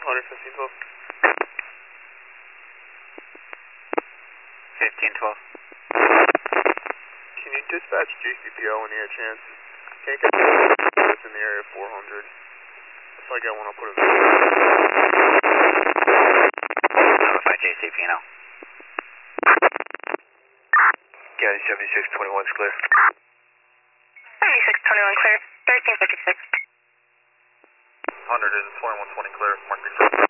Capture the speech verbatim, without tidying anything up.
one fifteen twelve. fifteen twelve. Can you dispatch J C P O when you get a chance? Can't get it's in the area four hundred. If I get one, I'll put it in. Notify J C P now. County seventy-six twenty-one is clear. seventy-six twenty-one clear. thirteen fifty-six. one twenty-one twenty clear. Mark the